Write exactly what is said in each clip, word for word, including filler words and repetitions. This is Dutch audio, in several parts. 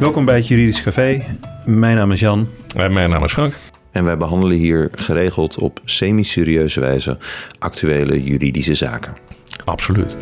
Welkom bij het Juridisch Café. Mijn naam is Jan. En mijn naam is Frank. En wij behandelen hier geregeld op semi-serieuze wijze actuele juridische zaken. Absoluut.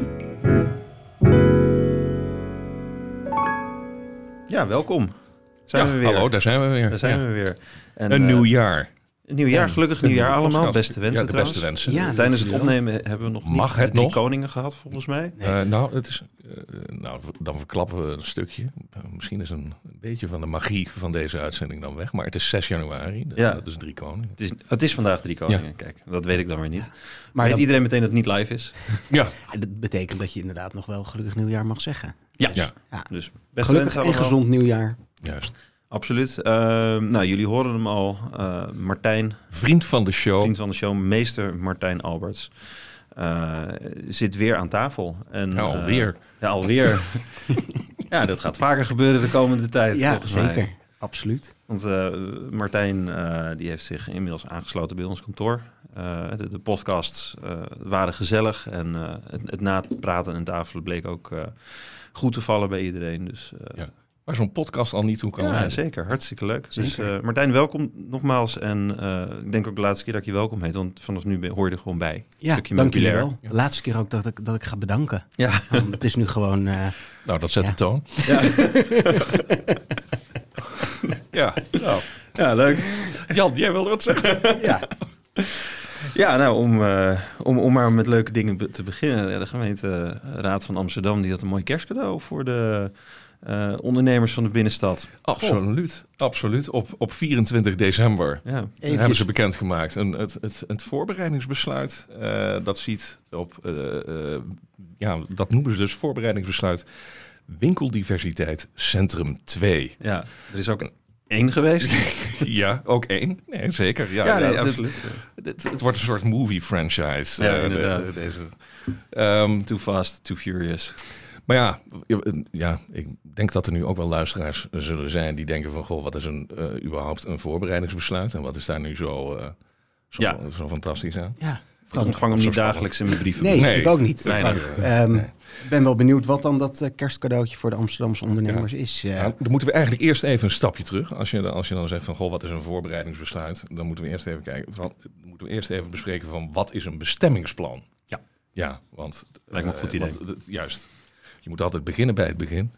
Ja, welkom. Zijn ja, we weer. Hallo, daar zijn we weer. Daar zijn ja. we weer. En, een uh, nieuw jaar. Een nieuw jaar, gelukkig nieuwjaar allemaal. Podcast. Beste wensen Ja, de trouwens. beste wensen. Ja, tijdens het opnemen hebben we nog niet Mag het de drie nog? koningen gehad, volgens mij. Nee. Uh, nou, het is, uh, nou, dan verklappen we een stukje. Uh, misschien is een beetje van de magie van deze uitzending dan weg. Maar het is zes januari. De, Ja. Dat is drie koningen. Het is, het is vandaag drie koningen. Ja. Kijk, dat weet ik dan weer niet. Maar Maar weet dat, iedereen meteen dat het niet live is? Ja. dat betekent dat je inderdaad nog wel gelukkig nieuwjaar mag zeggen. Ja. ja. Ja. Dus beste Gelukkig en wensen allemaal. gezond nieuwjaar. Juist. Absoluut. Uh, nou, jullie horen hem al. Uh, Martijn, Vriend van de show. vriend van de show, meester Martijn Alberts, uh, zit weer aan tafel. En, Ja, alweer. Uh, ja, alweer. Ja, dat gaat vaker gebeuren de komende tijd. Ja, volgens zeker. mij. Absoluut. Want uh, Martijn uh, die heeft zich inmiddels aangesloten bij ons kantoor. Uh, de, de podcasts uh, waren gezellig en uh, het, het napraten en tafelen bleek ook uh, goed te vallen bij iedereen. Dus, uh, Ja. Waar zo'n podcast al niet toe kan ja, leiden. zeker. Hartstikke leuk. Zeker. Dus uh, Martijn, welkom nogmaals. En uh, ik denk ook de laatste keer dat ik je welkom heet, want vanaf nu ben, hoor je er gewoon bij. Ja, Stukje dank jullie meubilair. wel. De laatste keer ook dat ik, dat ik ga bedanken. Ja. Want het is nu gewoon... Uh, Nou, dat zet Ja. de toon. Ja. Ja. Nou. Ja, leuk. Jan, jij wilde wat zeggen? ja. Ja, nou, om, uh, om, om maar met leuke dingen be- te beginnen. Ja, de gemeenteraad van Amsterdam die had een mooi kerstcadeau voor de uh, ondernemers van de binnenstad. Absoluut. Absoluut. Op, op vierentwintig december. Ja. Eventjes. hebben ze bekendgemaakt. Een, het, het, het voorbereidingsbesluit, uh, dat ziet op, uh, uh, ja, dat noemen ze dus voorbereidingsbesluit Winkeldiversiteit Centrum twee. Ja, er is ook een één geweest. Ja, ook één. Nee, zeker. Ja, Ja, nee, ja, absoluut. Het, het, het wordt een soort movie franchise. Ja, uh, inderdaad. de- de- deze. Um, Too fast, too furious. maar ja, ja, ik denk dat er nu ook wel luisteraars zullen zijn die denken van, goh, wat is een, uh, überhaupt een voorbereidingsbesluit en wat is daar nu zo, uh, zo, Ja. zo fantastisch aan? ja. Ik ontvang hem zo niet spannend. dagelijks in mijn brieven. Nee, Nee. ik ook niet. Nee, Frank. nee. Um, Nee. Ik ben wel benieuwd wat dan dat uh, kerstcadeautje voor de Amsterdamse ondernemers is. Uh, Nou, dan moeten we eigenlijk eerst even een stapje terug. Als je, als je dan zegt van, goh, wat is een voorbereidingsbesluit? Dan moeten we eerst even kijken van, dan moeten we eerst even bespreken van, wat is een bestemmingsplan? Ja. Ja, want... Lijkt me een goed uh, idee. want, uh, juist. Je moet altijd beginnen bij het begin.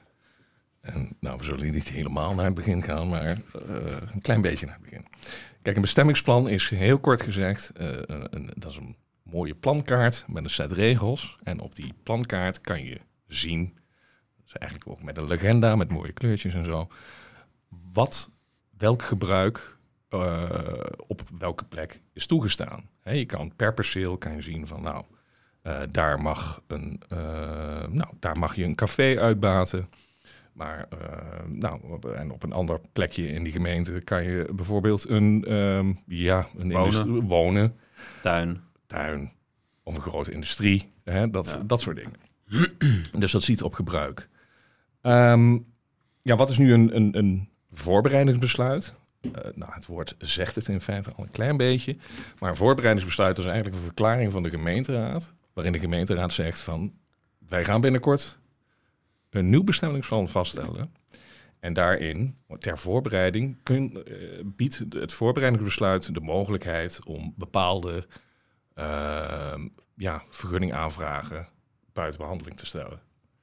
En nou, we zullen niet helemaal naar het begin gaan, maar uh, een klein beetje naar het begin. Kijk, een bestemmingsplan is heel kort gezegd, uh, een, een, dat is een mooie plankaart met een set regels. En op die plankaart kan je zien, dus eigenlijk ook met een legenda, met mooie kleurtjes en zo, wat, welk gebruik uh, op welke plek is toegestaan. He, je kan per perceel kan je zien van, nou, uh, daar mag een, uh, nou, daar mag je een café uitbaten. Maar uh, nou, op, en op een ander plekje in die gemeente kan je bijvoorbeeld een, um, ja, een Wonen. industrie- wonen, Tuin. tuin of een grote industrie, hè, dat, Ja. dat soort dingen. Dus dat ziet op gebruik. Um, ja, wat is nu een, een, een voorbereidingsbesluit? Uh, nou, het woord zegt het in feite al een klein beetje. Maar een voorbereidingsbesluit is eigenlijk een verklaring van de gemeenteraad, waarin de gemeenteraad zegt van, wij gaan binnenkort een nieuw bestemmingsplan vaststellen. En daarin, ter voorbereiding, kun, uh, biedt het voorbereidingsbesluit de mogelijkheid om bepaalde uh, ja, vergunningaanvragen buiten behandeling te stellen.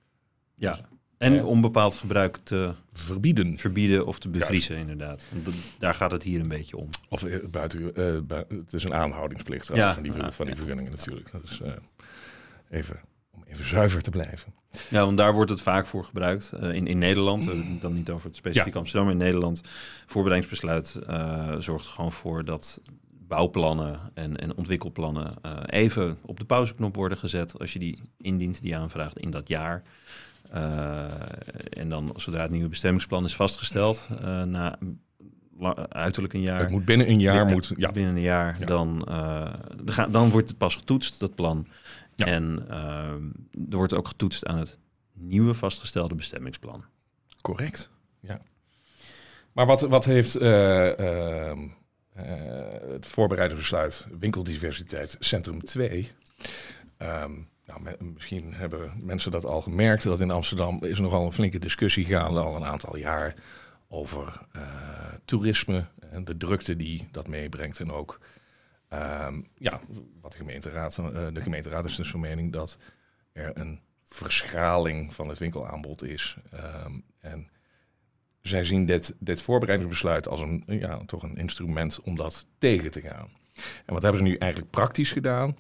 Ja. En Ja. om bepaald gebruik te Verbieden. verbieden of te bevriezen, inderdaad. Want dat- daar gaat het hier een beetje om. Of uh, buiten, uh, bui- het is een aanhoudingsplicht trouwens, Ja. van die, ver- Ja. van die Ja. vergunningen natuurlijk. Dat is uh, even, om even zuiver te blijven. Ja, want daar wordt het vaak voor gebruikt. Uh, in, in Nederland, uh, dan niet over het specifiek Ja. Amsterdam, maar in Nederland, voorbereidingsbesluit uh, zorgt er gewoon voor dat bouwplannen en, en ontwikkelplannen uh, even op de pauzeknop worden gezet als je die indient, die aanvraagt in dat jaar. Uh, en dan, zodra het nieuwe bestemmingsplan is vastgesteld, uh, na la- uiterlijk een jaar, Het moet binnen een jaar, Ja, moet, ja, binnen een jaar, Ja. dan, uh, dan, ga- dan wordt het pas getoetst, dat plan. Ja. En uh, er wordt ook getoetst aan het nieuwe vastgestelde bestemmingsplan. correct. Ja. Maar wat, wat heeft uh, uh, uh, het voorbereidingsbesluit Winkeldiversiteit Centrum twee... Um, Nou, me, misschien hebben mensen dat al gemerkt, dat in Amsterdam is nogal een flinke discussie gaande al een aantal jaar over uh, toerisme en de drukte die dat meebrengt. En ook, um, ja, wat de gemeenteraad, uh, de gemeenteraad is dus van mening dat er een verschraling van het winkelaanbod is. Um, en zij zien dit, dit voorbereidingsbesluit als een, ja, toch een instrument om dat tegen te gaan. En wat hebben ze nu eigenlijk praktisch gedaan?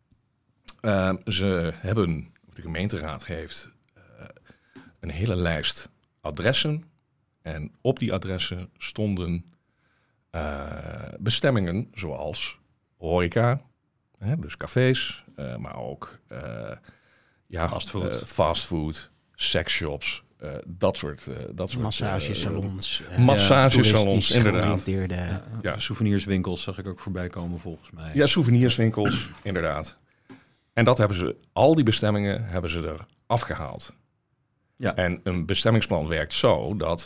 Uh, ze hebben, of de gemeenteraad heeft, uh, een hele lijst adressen. En op die adressen stonden uh, bestemmingen zoals horeca, hè, dus cafés, uh, maar ook uh, ja, fastfood, uh, fastfood, sexshops, uh, dat soort, uh, dat soort massagesalons, uh, massagesalons, ja, inderdaad. Ja, ja. Souvenirswinkels zag ik ook voorbij komen volgens mij. Ja, souvenirswinkels, inderdaad. En dat hebben ze, al die bestemmingen hebben ze er afgehaald. Ja. En een bestemmingsplan werkt zo dat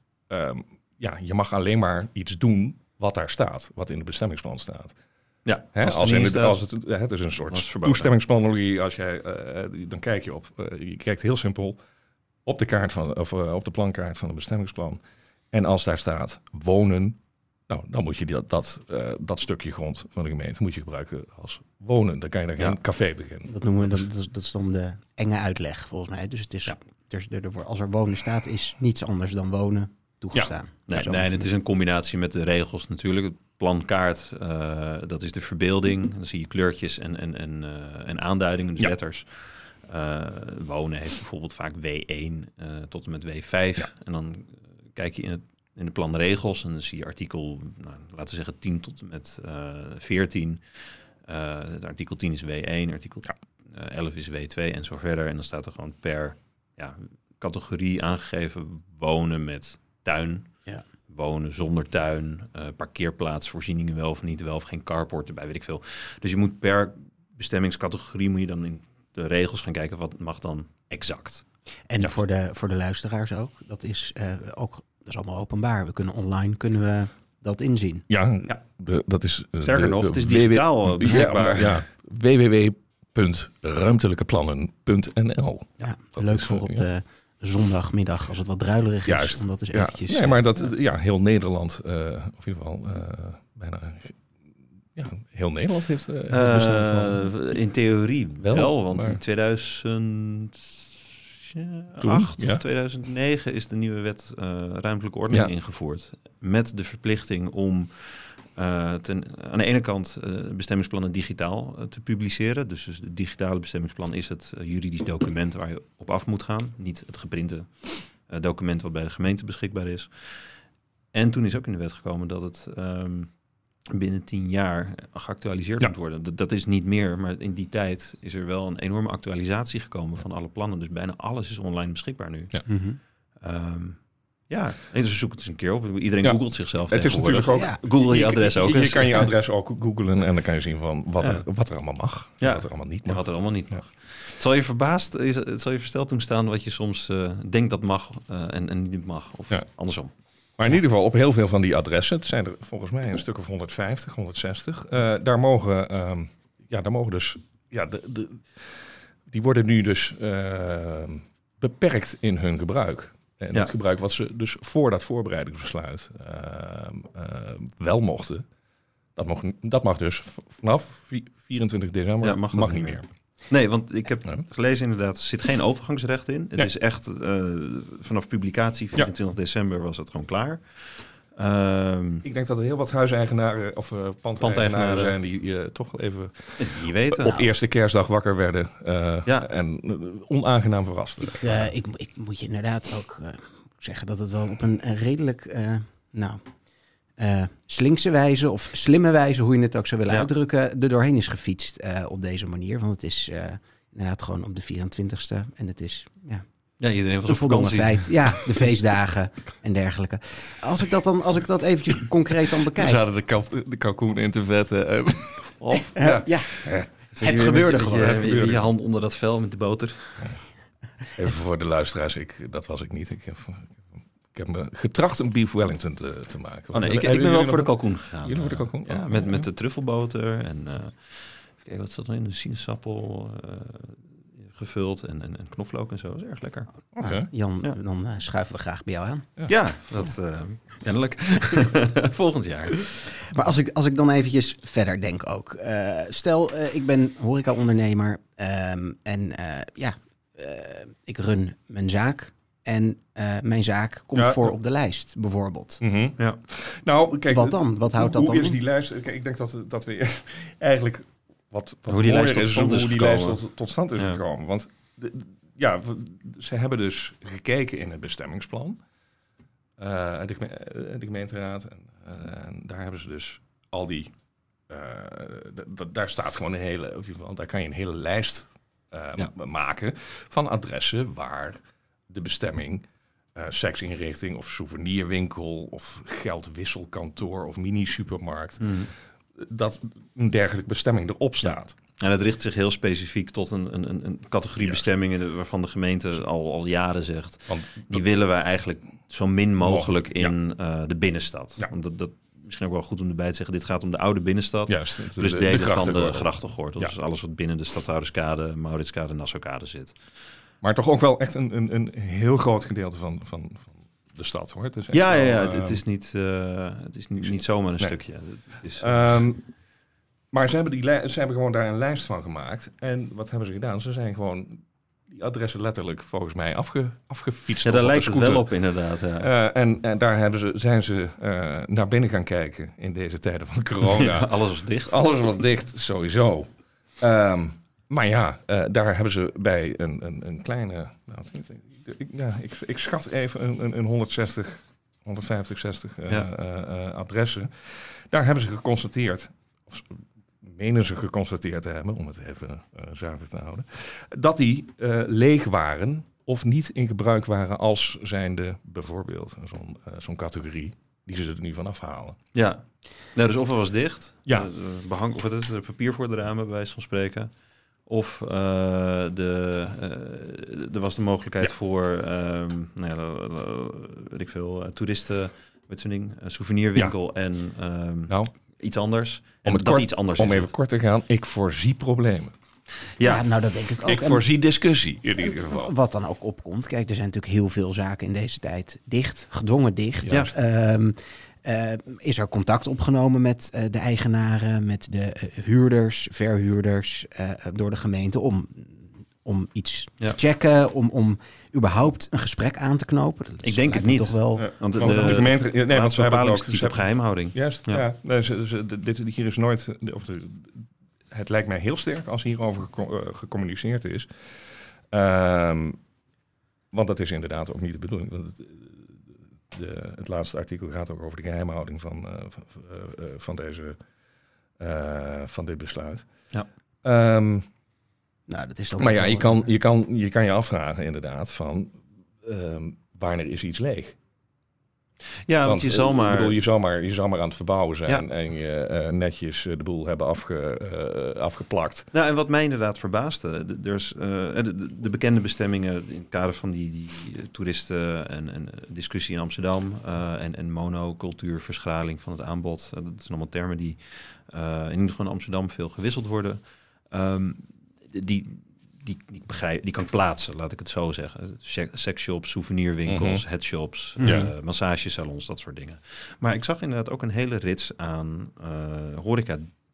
um, ja, je mag alleen maar iets doen wat daar staat, wat in het bestemmingsplan staat. Ja, Hè, als, als in het, staat, als het, het is een soort toestemmingsplanologie. Als jij, uh, dan kijk je op, uh, je kijkt heel simpel op de kaart van, of uh, op de plankaart van het bestemmingsplan. En als daar staat wonen, nou, dan moet je dat, dat, uh, dat stukje grond van de gemeente moet je gebruiken als wonen. Dan kan je daar geen ja. café beginnen. Dat noemen we dat, dat, is, dat is dan de enge uitleg volgens mij. Dus het is, ja. er, er, als er wonen staat, is niets anders dan wonen toegestaan. Ja. Nee, nee, het is een combinatie met de regels natuurlijk. Het plankaart, uh, dat is de verbeelding. Dan zie je kleurtjes en, en, en, uh, en aanduidingen, dus ja. letters. Uh, wonen heeft bijvoorbeeld vaak W één uh, tot en met W vijf. Ja. En dan uh, kijk je in, het, in de planregels en dan zie je artikel, nou, laten we zeggen tien tot en met uh, veertien. Uh, het artikel tien is W één, artikel ja. uh, elf is W twee en zo verder. En dan staat er gewoon per ja, categorie aangegeven wonen met tuin. Ja. Wonen zonder tuin, uh, parkeerplaatsvoorzieningen wel of niet, wel of geen carport erbij, weet ik veel. Dus je moet per bestemmingscategorie moet je dan in de regels gaan kijken wat mag dan exact. En ja. voor, de, voor de luisteraars ook, dat is uh, ook dat is allemaal openbaar. We kunnen online kunnen we dat inzien. Ja, ja. De, dat is uh, sterker de, nog, de, het is digitaal w- beschikbaar. Ja, ja. w w w punt ruimtelijkeplannen punt n l. Ja, ja leuk is, voor op ja. de zondagmiddag, als het wat druilerig is. Juist. Omdat is ja. eventjes, nee, maar dat, ja, heel Nederland, uh, of in ieder geval uh, bijna, ja, heel Nederland heeft uh, uh, in theorie wel, wel want maar... in tweeduizend acht Toen, ja. of tweeduizend negen is de nieuwe wet uh, ruimtelijke ordening ja. ingevoerd. Met de verplichting om uh, ten, aan de ene kant uh, bestemmingsplannen digitaal uh, te publiceren. Dus, dus het digitale bestemmingsplan is het uh, juridisch document waar je op af moet gaan. Niet het geprinte uh, document wat bij de gemeente beschikbaar is. En toen is ook in de wet gekomen dat het um, binnen tien jaar geactualiseerd ja. moet worden. Dat, dat is niet meer, maar in die tijd is er wel een enorme actualisatie gekomen ja. van alle plannen. Dus bijna alles is online beschikbaar nu. Ja, mm-hmm. um, ja. Dus zoek het eens een keer op. Iedereen ja. googelt zichzelf. Het is natuurlijk ook... Ja. Google je, je adres ook. Je, je kan je adres ook googlen en dan kan je zien van wat, ja. er, wat er allemaal mag. Ja. Wat er allemaal niet mag. Ja, wat er allemaal niet mag. Ja. Het zal je verbaasd, het zal je versteld doen staan wat je soms uh, denkt dat mag uh, en, en niet mag. Of ja. andersom. Maar in ieder geval op heel veel van die adressen, het zijn er volgens mij een stuk of honderdvijftig, honderdzestig, uh, daar mogen, um, ja, daar mogen dus, ja, de, de, die worden nu dus uh, beperkt in hun gebruik. En ja. het gebruik wat ze dus voor dat voorbereidingsbesluit uh, uh, wel mochten, dat mag, dat mag dus vanaf vierentwintig december, ja, mag, mag niet meer. meer. Nee, want ik heb ja. gelezen inderdaad, er zit geen overgangsrecht in. Het nee. is echt, uh, vanaf publicatie, vierentwintig ja. december was het gewoon klaar. Um, ik denk dat er heel wat huiseigenaren of uh, pandeigenaren zijn die uh, toch wel even die weten, op nou. eerste kerstdag wakker werden uh, ja. en uh, onaangenaam verrast. Ik, uh, ik, ik moet je inderdaad ook uh, zeggen dat het wel op een, een redelijk, uh, nou... Uh, slinkse wijze of slimme wijze, hoe je het ook zou willen ja. uitdrukken, er doorheen is gefietst uh, op deze manier. Want het is uh, inderdaad gewoon op de vierentwintigste en het is ja, ja, iedereen was een voldongen feit. Ja, de feestdagen en dergelijke. Als ik dat dan, als ik dat eventjes concreet dan bekijk. We zaten de, kalf, de kalkoen in te vetten. En, oh, uh, ja, ja. ja. het gebeurde je, gewoon. Je, het gebeurde. Je hand onder dat vel met de boter. Even voor de luisteraars, ik, dat was ik niet. Ik heb... Ik heb me getracht een beef Wellington te, te maken. Oh nee, ik, ik ben wel voor de kalkoen gegaan. Jullie voor de kalkoen? Ja, met, met de truffelboter en uh, Kijk, wat zat er in? De sinaasappel uh, gevuld en, en, en knoflook en zo. Dat is erg lekker. Oké. Okay. Ah, Jan, ja. dan uh, schuiven we graag bij jou aan. Ja, ja dat uh, kennelijk. Volgend jaar. Maar als ik, als ik dan eventjes verder denk ook. Uh, stel, uh, ik ben horeca-ondernemer um, en uh, ja, uh, ik run mijn zaak. En uh, mijn zaak komt ja, voor op de lijst, bijvoorbeeld. Mm-hmm. Ja. Nou, kijk, wat dan? Wat houdt hoe, dat dan Hoe is in? die lijst? Kijk, ik denk dat, dat we eigenlijk... Wat, wat hoe die lijst tot is, stand is hoe die gekomen. lijst tot, tot stand is ja. gekomen. Want de, ja, ze hebben dus gekeken in het bestemmingsplan. Uh, de, de gemeenteraad. En, uh, en daar hebben ze dus al die... Uh, d- d- daar staat gewoon een hele... Of in ieder geval, daar kan je een hele lijst uh, ja. maken van adressen waar de bestemming... Uh, seksinrichting of souvenirwinkel of geldwisselkantoor of mini-supermarkt... Mm. dat een dergelijke bestemming erop staat. Ja. En het richt zich heel specifiek tot een, een, een categorie yes. bestemmingen... waarvan de gemeente al, al jaren zegt... Want die willen wij eigenlijk zo min mogelijk in ja. uh, de binnenstad. Ja. Want dat, dat misschien ook wel goed om erbij te zeggen... dit gaat om de oude binnenstad. Juist, dus de, delen de van de grachtengordel. Ja. Dus alles wat binnen de Stadhouderskade, Mauritskade en Nassaukade zit. Maar toch ook wel echt een, een, een heel groot gedeelte van... van, van de stad, hoor. Het is ja, wel, ja, ja. Het, uh, het is niet, uh, het is niet, niet zomaar een nee. stukje. Het, het is, um, maar ze hebben, die li- ze hebben gewoon daar een lijst van gemaakt. En wat hebben ze gedaan? Ze zijn gewoon die adressen letterlijk volgens mij afge, afgefietst. Ja, daar lijkt het wel op inderdaad. Ja. Uh, en, en daar hebben ze, zijn ze uh, naar binnen gaan kijken in deze tijden van corona. Ja, alles was dicht. Alles was dicht, sowieso. Um, maar ja, uh, daar hebben ze bij een, een, een kleine... Nou, Ik, ja, ik, ik schat even een, een, een honderdzestig, honderdvijftig, zestig uh, ja. uh, uh, adressen. Daar hebben ze geconstateerd, of menen ze geconstateerd te hebben, om het even uh, zuiver te houden, dat die uh, leeg waren of niet in gebruik waren als zijnde bijvoorbeeld zo'n, uh, zo'n categorie die ze er nu van afhalen. Ja, nou, dus of het was dicht, ja. uh, behang, of het is papier voor de ramen, bij wijze van spreken. Of uh, de, uh, er was de mogelijkheid ja. voor, um, nou ja, weet ik veel, uh, toeristen, weet zo'n ding, een souvenirwinkel ja. en um, nou, iets anders. Om, en het dat kort, iets anders om is even het. kort te gaan, ik voorzie problemen. Ja, ja, nou dat denk ik ook. Ik voorzie discussie in ieder geval. Wat dan ook opkomt. Kijk, er zijn natuurlijk heel veel zaken in deze tijd dicht, gedwongen dicht. Ja. Um, Uh, is er contact opgenomen met uh, de eigenaren, met de uh, huurders, verhuurders uh, door de gemeente om, om iets ja. te checken, om, om überhaupt een gesprek aan te knopen? Dat ik denk het niet. Toch wel... Ja, want de, de, de gemeente, ja, nee, want ze hebben het ook niet op geheimhouding. Juist, ja. ja nee, ze, ze, dit hier is nooit, of de, het lijkt mij heel sterk als hierover gecom, uh, gecommuniceerd is. Um, want dat is inderdaad ook niet de bedoeling. Want het, De, het laatste artikel gaat ook over de geheimhouding van, uh, van, uh, uh, van, deze, uh, van dit besluit. Ja. Um, nou, dat is dan maar ja, je kan, je, kan, je kan je afvragen inderdaad van um, wanneer is iets leeg? Ja, want, want je zal maar... Ik bedoel, je zal maar, je zal maar aan het verbouwen zijn ja. en je uh, netjes uh, de boel hebben afge, uh, afgeplakt. Nou, en wat mij inderdaad verbaasde, de, dus, uh, de, de bekende bestemmingen in het kader van die, die toeristen en, en discussie in Amsterdam uh, en, en monocultuurverschaling van het aanbod. Uh, dat zijn allemaal termen die uh, in ieder geval in Amsterdam veel gewisseld worden. Um, die... Die, die, begrijp, die kan ik plaatsen, laat ik het zo zeggen. Sexshops, souvenirwinkels, mm-hmm. headshops, ja. uh, massagesalons, dat soort dingen. Maar ik zag inderdaad ook een hele rits aan uh, horeca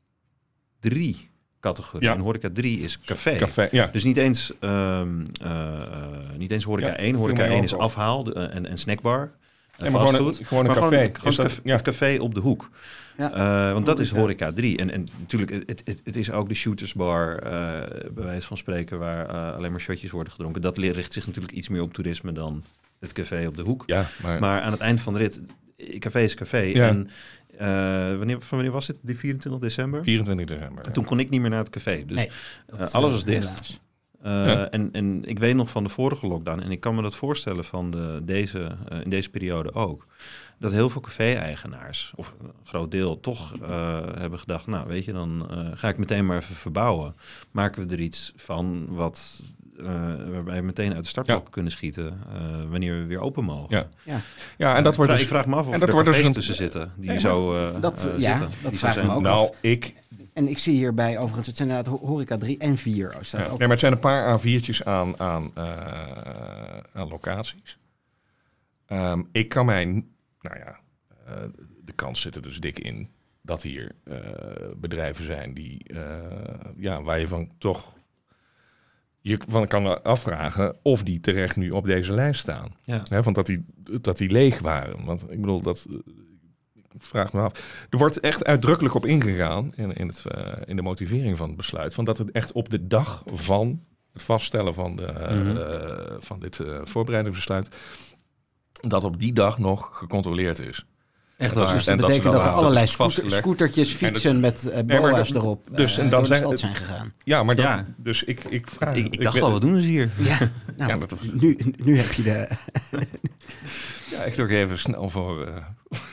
drie categorieën. Ja. En horeca drie is café. café ja. Dus niet eens, um, uh, uh, niet eens horeca ja, één. Horeca één is afhaal de, uh, en, en snackbar. Ja, maar gewoon een, gewoon een maar café. Gewoon, gewoon dat, café, ja. Het café op de hoek. Ja. Uh, want dat is horeca drie. En, en natuurlijk, het, het, het is ook de shootersbar, uh, bij wijze van spreken, waar uh, alleen maar shotjes worden gedronken. Dat richt zich natuurlijk iets meer op toerisme dan het café op de hoek. Ja, maar... maar aan het eind van de rit, café is café. Ja. En uh, wanneer, van wanneer was het? Die vierentwintig december? vierentwintig december. En toen kon ik niet meer naar het café. Dus nee, uh, alles was dicht. Uh, ja. en, en ik weet nog van de vorige lockdown, en ik kan me dat voorstellen van de, deze, uh, in deze periode ook, dat heel veel café-eigenaars, of een groot deel, toch uh, hebben gedacht, nou weet je, dan uh, ga ik meteen maar even verbouwen. Maken we er iets van wat, uh, waarbij we meteen uit de startblokken ja. kunnen schieten, uh, wanneer we weer open mogen. Ja, ja. ja en dat uh, wordt ik vraag, dus, ik vraag me af of en er dat cafés dus tussen zitten, die nee, zo uh, dat, uh, ja, zitten. dat die vraag ik me ook nou, af. ik En ik zie hierbij overigens, het zijn inderdaad ho- horeca drie en vier. Oh, staat Ja, ook. nee, maar het zijn een paar A viertjes aan, aan, uh, aan locaties. Um, ik kan mij, nou ja, uh, de kans zit er dus dik in dat hier uh, bedrijven zijn die, uh, ja, waar je van toch, je van kan afvragen of die terecht nu op deze lijst staan. Ja. Hè, want dat die, dat die leeg waren. Want ik bedoel, dat uh, ik vraag me af. Er wordt echt uitdrukkelijk op ingegaan in, in, het, uh, in de motivering van het besluit, van dat het echt op de dag van het vaststellen van, de, mm-hmm. uh, van dit uh, voorbereidingsbesluit, dat op die dag nog gecontroleerd is. Echt waar. Dus dat betekent dat, dat er allerlei scooter, scootertjes, fietsen dat, met uh, boa's nee, erop dus, uh, en dan door de zijn, stad zijn gegaan. Ja, maar dat, ja. dus ik, ik vraag... Ik, ik, ik dacht ben, al, wat doen ze hier? Ja, nou, ja, dat, nu, nu heb je de... ja, ik doe even snel voor, uh,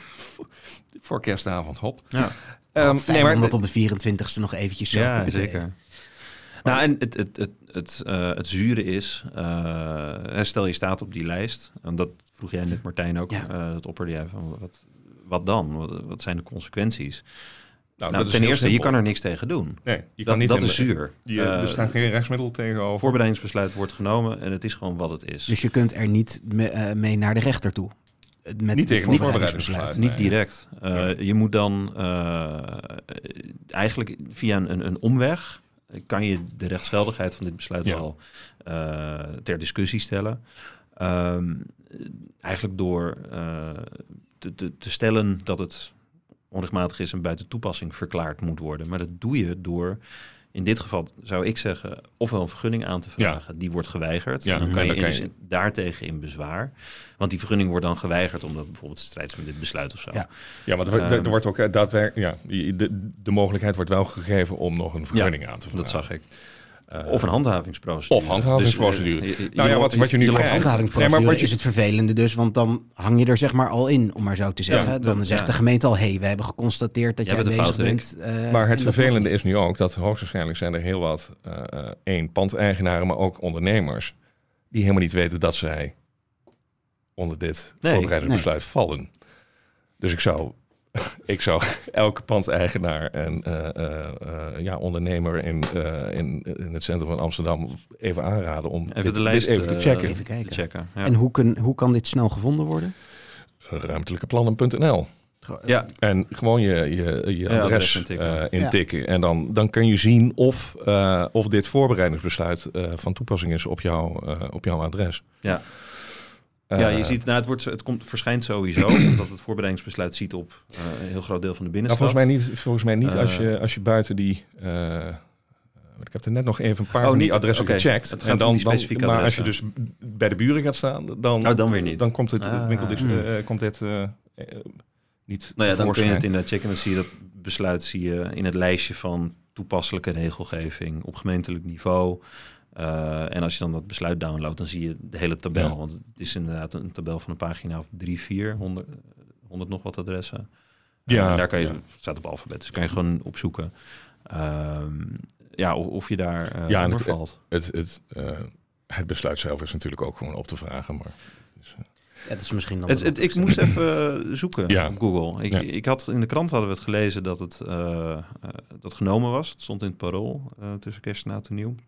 voor kerstavond, hop. Ja. Um, nee, maar om dat op de vierentwintigste nog eventjes zo ja, zeker. Nou, en het, het, het, het, uh, het zure is, uh, stel je staat op die lijst, en dat vroeg jij net Martijn ook, ja. uh, dat opperde jij van, wat, wat dan? Wat, wat zijn de consequenties? Nou, nou, ten eerste, simpel. Je kan er niks tegen doen. Nee, je kan dat niet dat de, is zuur. Die, uh, er staat geen rechtsmiddel tegenover. Voorbereidingsbesluit wordt genomen en het is gewoon wat het is. Dus je kunt er niet mee, uh, mee naar de rechter toe? Met niet tegen het voorbereidingsbesluit. Niet direct. Uh, ja. Je moet dan uh, eigenlijk via een, een omweg kan je de rechtsgeldigheid van dit besluit ja. wel uh, ter discussie stellen. Um, eigenlijk door uh, te, te, te stellen dat het onrechtmatig is en buiten toepassing verklaard moet worden. Maar dat doe je door, in dit geval zou ik zeggen, ofwel een vergunning aan te vragen. Ja. Die wordt geweigerd. Ja, en dan kan je, dan kan je... Dus daartegen in bezwaar. Want die vergunning wordt dan geweigerd omdat bijvoorbeeld het strijd is met dit besluit of zo. Ja, ja maar er, um, er wordt ook daadwerkelijk, ja, de, de mogelijkheid wordt wel gegeven om nog een vergunning ja, aan te vragen. Dat zag ik. Uh, of een handhavingsprocedure. Of handhavingsprocedure. Dus, uh, je, je, nou ja, wat, wat je nu krijgt. Handhavingsprocedure nee, maar je... is het vervelende dus, want dan hang je er zeg maar al in, om maar zo te zeggen. Ja, dan dat, zegt ja. de gemeente al, hé, hey, we hebben geconstateerd dat jij bezig bent. Uh, maar het vervelende is nu ook dat hoogstwaarschijnlijk zijn er heel wat, uh, uh, één, pandeigenaren, maar ook ondernemers, die helemaal niet weten dat zij onder dit nee, voorbereidingsbesluit nee. vallen. Dus ik zou... Ik zou elke pandeigenaar en uh, uh, uh, ja, ondernemer in, uh, in, in het centrum van Amsterdam even aanraden om even dit, de lijst dit even te checken. Uh, even kijken. checken ja. En hoe, kun, hoe kan dit snel gevonden worden? ruimtelijkeplannen punt n l. Ja. En gewoon je, je, je ja, adres intikken. Uh, intikken. Ja. En dan, dan kun je zien of, uh, of dit voorbereidingsbesluit uh, van toepassing is op, jou, uh, op jouw adres. Ja. Ja, je ziet, nou, het, wordt, het komt, verschijnt sowieso, omdat het voorbereidingsbesluit ziet op uh, een heel groot deel van de binnenstad. Nou, volgens mij niet, volgens mij niet uh, als, je, als je buiten die... Uh, ik heb er net nog even een paar oh, van die niet, adressen okay. gecheckt. Het gaat en dan, dan, maar adressen. Als je dus bij de buren gaat staan, dan, oh, dan, weer niet. dan komt het, ah, winkel dus, uh, komt dit uh, uh, niet nou ja, dan kun je het inderdaad checken en dan zie je dat besluit zie je in het lijstje van toepasselijke regelgeving op gemeentelijk niveau. Uh, en als je dan dat besluit downloadt, dan zie je de hele tabel. Ja. Want het is inderdaad een tabel van een pagina of drie, vier, honderd, honderd nog wat adressen. Ja, uh, daar kan je, ja. staat op alfabet, dus kan je gewoon opzoeken. Uh, ja, of, of je daar uh, ja, onder het, valt. Het, het, uh, het besluit zelf is natuurlijk ook gewoon op te vragen, maar... Dus, uh. Ja, dat is misschien nog het, het, ik moest even zoeken ja. op Google. Ik, ja. ik had in de krant hadden we het gelezen dat het uh, uh, dat genomen was. Het stond in het Parool uh, tussen kerst en oud en nieuw.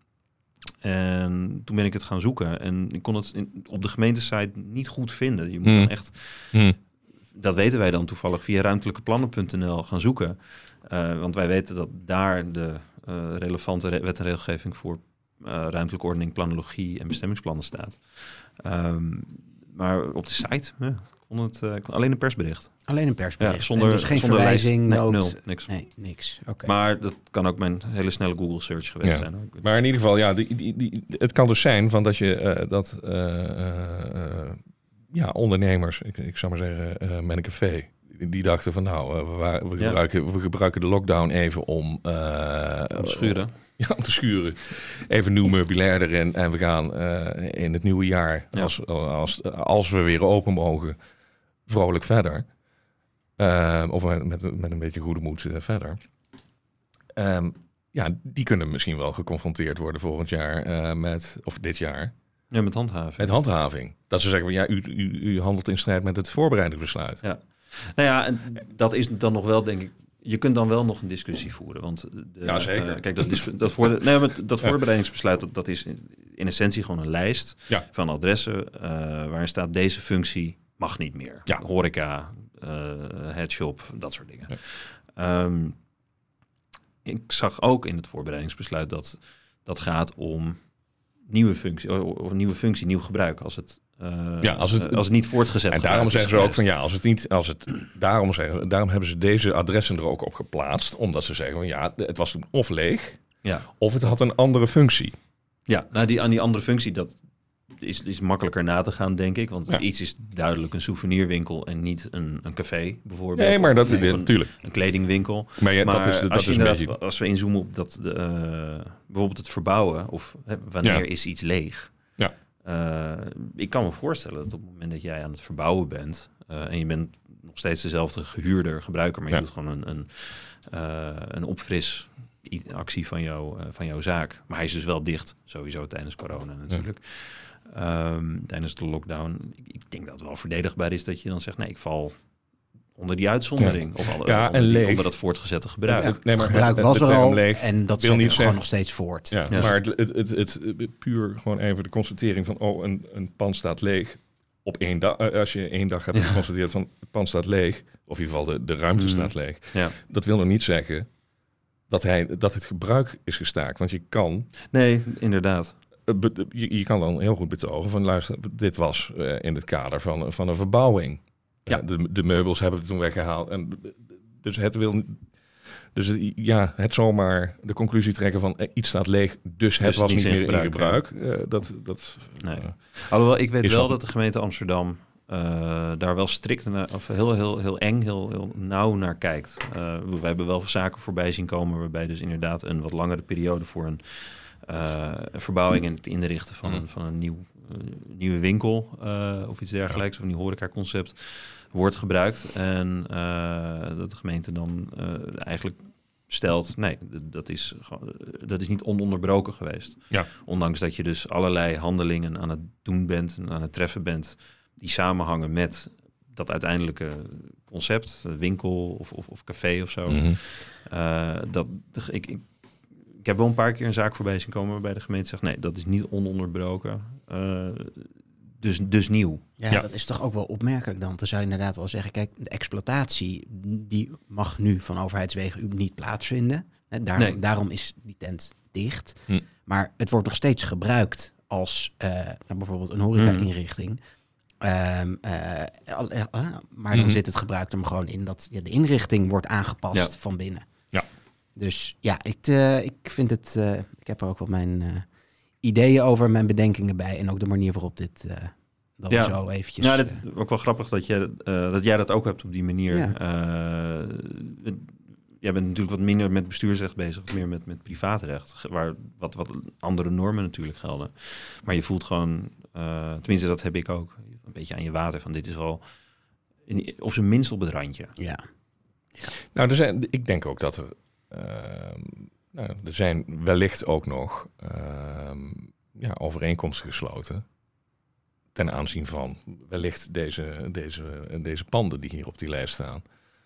En toen ben ik het gaan zoeken. En ik kon het in, op de gemeentesite niet goed vinden. Je moet mm. dan echt... Mm. Dat weten wij dan toevallig via ruimtelijkeplannen punt n l gaan zoeken. Uh, want wij weten dat daar de uh, relevante re- wet en regelgeving voor uh, ruimtelijke ordening, planologie en bestemmingsplannen staat. Um, maar op de site, ja, kon het, uh, alleen een persbericht. Alleen een persbericht. Ja, zonder, en dus geen zonder verwijzing, lijst, nood. Nee, nul, niks. Nee, niks. Okay. Maar dat kan ook mijn hele snelle Google search geweest ja. zijn. Ook. Maar in ieder geval, ja, die, die, die, het kan dus zijn van dat je uh, dat uh, uh, ja, ondernemers, ik, ik zou maar zeggen, uh, met een café, die dachten van nou, uh, we, waren, we, ja. gebruiken, we gebruiken de lockdown even om... Uh, om te schuren. Ja, om te schuren. Even nieuw meubilair erin en we gaan uh, in het nieuwe jaar, ja. als, als, als we weer open mogen, vrolijk verder. Uh, of met, met, met een beetje goede moed uh, verder. Um, ja, die kunnen misschien wel geconfronteerd worden volgend jaar uh, met, of dit jaar. Ja, met handhaving. Met handhaving. Dat ze zeggen, ja, u, u, u handelt in strijd met het voorbereidingsbesluit. Ja. Nou ja, en dat is dan nog wel, denk ik, je kunt dan wel nog een discussie voeren. Want de, Ja, zeker. Uh, kijk, dat, dis- dat, voor, nee, maar dat voorbereidingsbesluit, dat, dat is in, in essentie gewoon een lijst Ja. van adressen uh, waarin staat deze functie mag niet meer. Ja. Horeca, uh, headshop, dat soort dingen. Ja. Um, ik zag ook in het voorbereidingsbesluit dat dat gaat om nieuwe functie, of een nieuwe functie, nieuw gebruik. Als het, uh, ja, als het, als het niet voortgezet en gebruik daarom is zeggen ze ook geweest. van ja, als het niet, als het daarom zeggen, daarom hebben ze deze adressen er ook op geplaatst, omdat ze zeggen van ja, het was toen of leeg, Ja. of het had een andere functie. Ja, nou die aan die andere functie, dat is, is makkelijker na te gaan, denk ik. Want Ja. iets is duidelijk een souvenirwinkel en niet een, een café, bijvoorbeeld. Nee, maar dat Of is een, natuurlijk. een kledingwinkel. Maar, ja, Maar dat is, dat als, is je een inderdaad- beetje. als we inzoomen op dat, de, uh, bijvoorbeeld het verbouwen, of hè, wanneer Ja. is iets leeg? Ja. Uh, ik kan me voorstellen dat op het moment dat jij aan het verbouwen bent, uh, en je bent nog steeds dezelfde gehuurder, gebruiker, maar je Ja. doet gewoon een, een, uh, een opfris actie van, jou, uh, van jouw zaak. Maar hij is dus wel dicht, sowieso tijdens corona natuurlijk. Ja. Um, tijdens de lockdown. Ik, ik denk dat het wel verdedigbaar is dat je dan zegt, nee, ik val onder die uitzondering. Ja. Of alle, Ja, onder, en die, leeg. onder dat voortgezette gebruik. Ja, het- nee, maar gebruik het- was de er term al leeg en dat wil zet niet er gewoon zeggen- nog steeds voort. Ja, Ja. maar het, het, het, het, het- puur gewoon even de constatering van oh, een, een pand staat leeg op één dag. Uh, als je één dag hebt Ja. geconstateerd van het pand staat leeg, of in ieder geval de, de ruimte Mm. staat leeg. Ja. Dat wil nog niet zeggen dat, hij, dat het gebruik is gestaakt. Want je kan, Nee, inderdaad. uh, be- je, je kan dan heel goed betogen van luister, dit was uh, in het kader van, van een verbouwing. Ja. Ja. De, de meubels hebben we toen weggehaald. En, dus het wil Dus het, ja, het zomaar de conclusie trekken van eh, iets staat leeg, dus het Dus was niet niet in meer in gebruik, gebruik. Uh, dat, dat, Nee. uh, Alhoewel, ik weet Is wel wel- dat de gemeente Amsterdam uh, daar wel strikt naar, of heel, heel, heel eng, heel, heel nauw naar kijkt. Uh, we hebben wel zaken voorbij zien komen waarbij dus inderdaad een wat langere periode voor een uh, verbouwing en het inrichten van, Mm. een, van een nieuw, uh, nieuwe winkel uh, of iets dergelijks, of een nieuw horecaconcept wordt gebruikt. En uh, dat de gemeente dan uh, eigenlijk stelt, nee, d- dat is, gewoon- dat is niet ononderbroken geweest. Ja. Ondanks dat je dus allerlei handelingen aan het doen bent en aan het treffen bent die samenhangen met dat uiteindelijke concept, winkel of, of, of café of zo. mm-hmm. Uh, dat, ik, ik, ik heb wel een paar keer een zaak voorbij zien komen waarbij de gemeente zegt, nee, dat is niet ononderbroken. Uh, dus, dus nieuw. Ja, Ja. dat is toch ook wel opmerkelijk dan. Dan zou je inderdaad wel zeggen, kijk, de exploitatie die mag nu van overheidswegen niet plaatsvinden. Hè, daar, Nee. Daarom is die tent dicht. Hm. Maar het wordt nog steeds gebruikt als uh, nou, bijvoorbeeld een horeca-inrichting. Um, uh, al- uh, maar dan Mhm. zit het gebruik er gewoon in dat ja, de inrichting wordt aangepast Ja. van binnen. Ja. Dus ja, ik, uh, ik vind het, uh, ik heb er ook wel mijn uh, ideeën over, mijn bedenkingen bij en ook de manier waarop dit uh, dan Ja. zo eventjes... Ja, dat is ook wel grappig dat, je, uh, dat jij dat ook hebt op die manier. Ja. Uh, het, jij bent natuurlijk wat minder met bestuursrecht bezig, wat meer met, met privaatrecht, waar wat, wat andere normen natuurlijk gelden. Maar je voelt gewoon, uh, tenminste dat heb ik ook, een beetje aan je water van dit is wel in, op zijn minst op het randje. Ja. Nou, er zijn, ik denk ook dat er... Uh, nou, er zijn wellicht ook nog uh, ja, overeenkomsten gesloten ten aanzien van wellicht deze, deze, deze panden die hier op die lijst staan.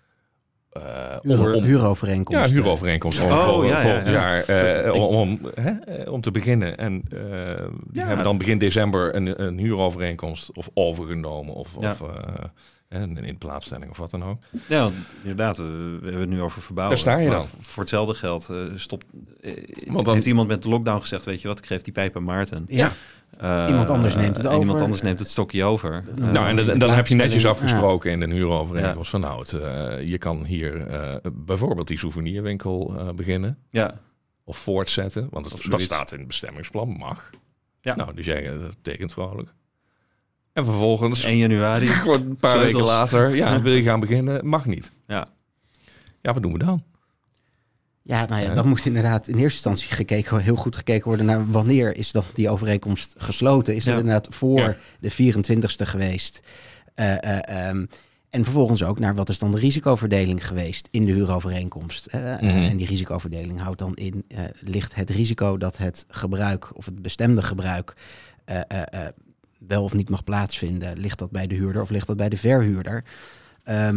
Uh, Huur, om, huurovereenkomsten. Ja, huurovereenkomsten. Ja. Om, Oh, vol- ja, ja, volgend ja. jaar uh, Zo, ik- om, om, hè, om te beginnen. En uh, die Ja. hebben dan begin december een, een huurovereenkomst of overgenomen of, Ja. of uh, een inplaatsstelling of wat dan ook. Ja, want inderdaad, uh, we hebben het nu over verbouwen. Daar sta je Maar dan. Voor hetzelfde geld uh, stopt. Uh, Want dan- heeft iemand met de lockdown gezegd, weet je wat, ik geef die pijp aan Maarten. Ja. Uh, Iemand anders neemt het en over. Iemand anders neemt het stokje over. Uh, Nou, en dan, de dan heb je netjes plaatstelling, afgesproken in de huurovereenkomst van nou, het, uh, je kan hier uh, bijvoorbeeld die souvenirwinkel uh, beginnen ja, of voortzetten, want het, Of dat zoiets. staat in het bestemmingsplan, mag. Ja. Nou, dus jij uh, dat tekent vrolijk. En vervolgens, één januari. gewoon een paar Sleutels. weken later, ja, wil je gaan beginnen, mag niet. Ja. Ja, wat doen we dan? Ja, nou ja, Ja. dan moet inderdaad in eerste instantie gekeken, heel goed gekeken worden naar wanneer is dan die overeenkomst gesloten. Is dat Ja. inderdaad voor Ja. de vierentwintigste geweest? Uh, uh, um, en vervolgens ook naar wat is dan de risicoverdeling geweest in de huurovereenkomst. Uh, uh, Mhm. En die risicoverdeling houdt dan in, uh, ligt het risico dat het gebruik of het bestemde gebruik uh, uh, uh, wel of niet mag plaatsvinden. Ligt dat bij de huurder of ligt dat bij de verhuurder? Um,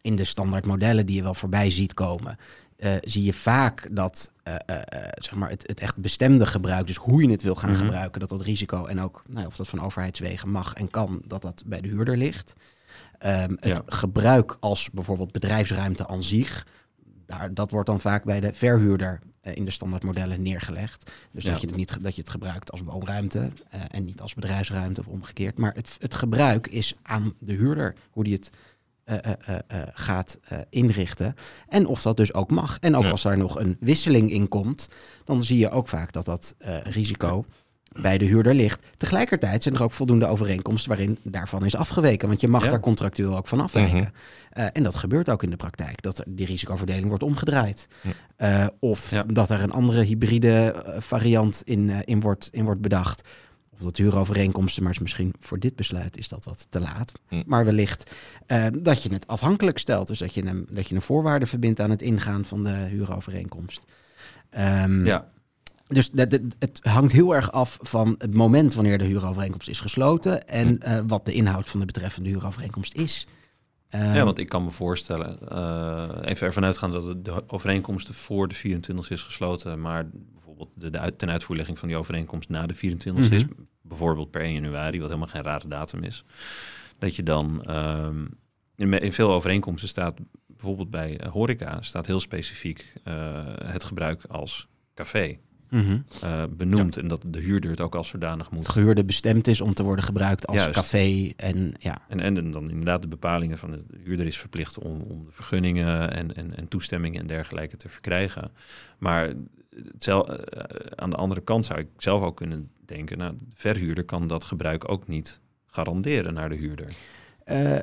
in de standaard modellen die je wel voorbij ziet komen, uh, zie je vaak dat uh, uh, zeg maar het, het echt bestemde gebruik, dus hoe je het wil gaan mm-hmm. gebruiken, dat dat risico en ook nou, of dat van overheidswegen mag en kan, dat dat bij de huurder ligt. Um, het ja. gebruik als bijvoorbeeld bedrijfsruimte aan zich, daar, dat wordt dan vaak bij de verhuurder uh, in de standaardmodellen neergelegd. Dus ja. dat, je het niet, dat je het gebruikt als woonruimte uh, en niet als bedrijfsruimte of omgekeerd. Maar het, het gebruik is aan de huurder hoe die het uh, uh, uh, uh, gaat uh, inrichten. En of dat dus ook mag. En ook ja. als daar nog een wisseling in komt, dan zie je ook vaak dat dat uh, risico bij de huurder ligt. Tegelijkertijd zijn er ook voldoende overeenkomsten waarin daarvan is afgeweken. Want je mag ja. daar contractueel ook van afwijken. Mm-hmm. Uh, en dat gebeurt ook in de praktijk. Dat er die risicoverdeling wordt omgedraaid. Ja. Uh, of ja. dat er een andere hybride uh, variant in, uh, in, wordt, in wordt bedacht. Of dat huurovereenkomsten, maar is misschien voor dit besluit is dat wat te laat. Mm. Maar wellicht uh, dat je het afhankelijk stelt. Dus dat je, een, dat je een voorwaarde verbindt aan het ingaan van de huurovereenkomst. Um, ja. Dus dat, dat, het hangt heel erg af van het moment wanneer de huurovereenkomst is gesloten en uh, wat de inhoud van de betreffende huurovereenkomst is. Um, ja, want ik kan me voorstellen, uh, even ervan uitgaan dat de overeenkomst voor de vierentwintigste is gesloten, maar bijvoorbeeld de, de uit, ten uitvoerlegging van die overeenkomst na de vierentwintigste mm-hmm. is, bijvoorbeeld per één januari, wat helemaal geen rare datum is, dat je dan um, in, in veel overeenkomsten staat, bijvoorbeeld bij uh, horeca, staat heel specifiek uh, het gebruik als café. Mm-hmm. Uh, benoemd ja. en dat de huurder het ook als zodanig moet. Het gehuurde bestemd is om te worden gebruikt als Juist. café. En, ja. en, en dan inderdaad de bepalingen van de huurder is verplicht om, om de vergunningen en, en, en toestemmingen en dergelijke te verkrijgen. Maar zel, uh, aan de andere kant zou ik zelf ook kunnen denken, nou, de verhuurder kan dat gebruik ook niet garanderen naar de huurder. Uh,